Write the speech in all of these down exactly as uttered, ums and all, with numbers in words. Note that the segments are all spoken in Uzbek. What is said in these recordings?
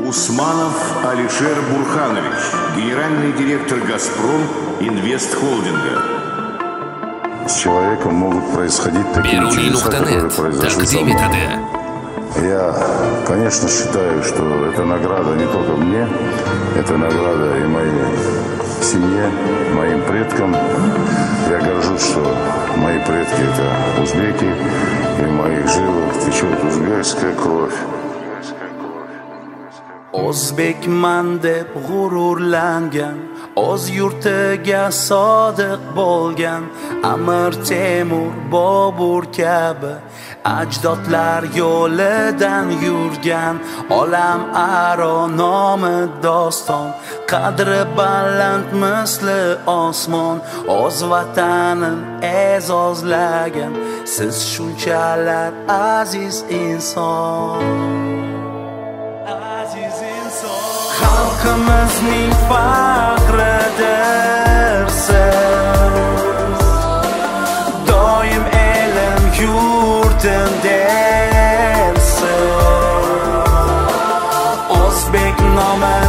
Усманов Алишер Бурханович, генеральный директор «Газпром» Инвест-холдинга. С человеком могут происходить такие чудеса, которые произошли со мной. Я, конечно, считаю, что это награда не только мне, это награда и моей семье, моим предкам. Я горжусь, что мои предки — это узбеки, и в моих жилах течет узбекская кровь. O'zbekman deb g'ururlangan, o'z yurtiga sodiq bo'lgan Amir Temur Bobur kabi ajdodlar yo'lidan yurgan, olam aro nomi doston, qadri baland misli osmon, o'z vatanin e'zozlagan siz shunchalar aziz inson. Xalqimizning faxridirsiz, doim elim yurtim dersiz, o'zbek nomin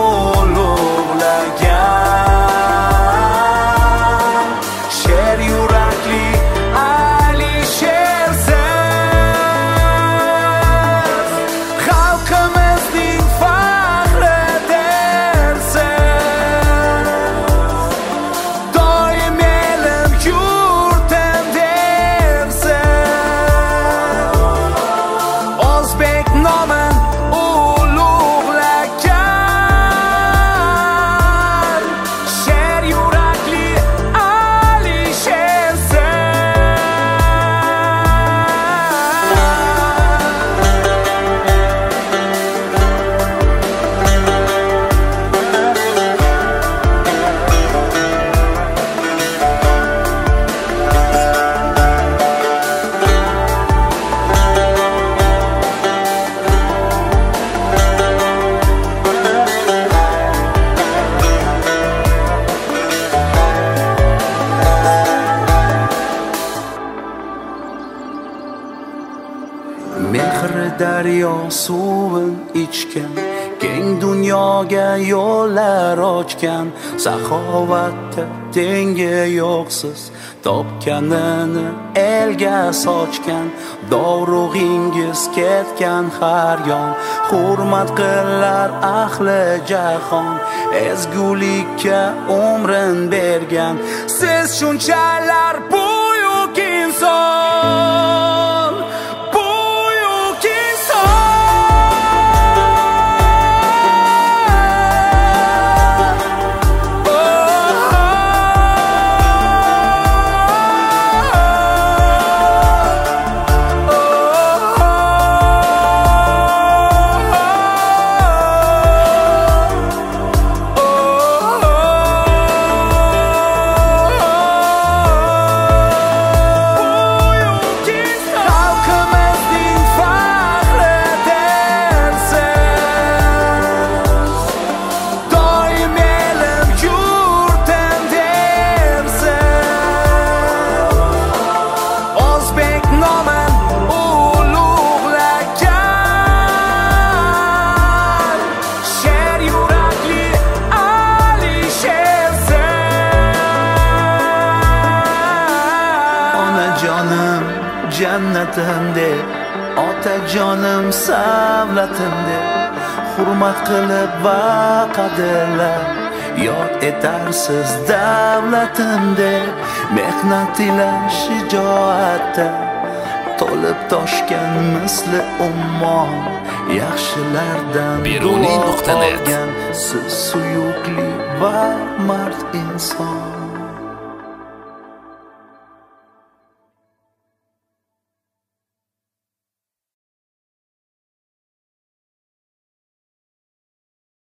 ulug'lagan sher yurakli Alishersiz. Xalqimizning mehri daryo suvin ichgan, keng dunyoga yo'llar ochgan, saxovatda tengi yo'qsiz, topganini elga sochgan, dovrug'ingiz ketgan har yon, hurmat qilar ahli jahon, ezgulikka umrin bergan siz shunchalar buyuk inson. Jonim jannatim deb, otajonim savlatim deb, hurmat qilib va qadrlab yod etarsiz davlatim deb, mehnat ila shijoatda to'lib toshgan misli ummon, yaxshilardan Beruniy nuqta net siz suyukli va mard inson.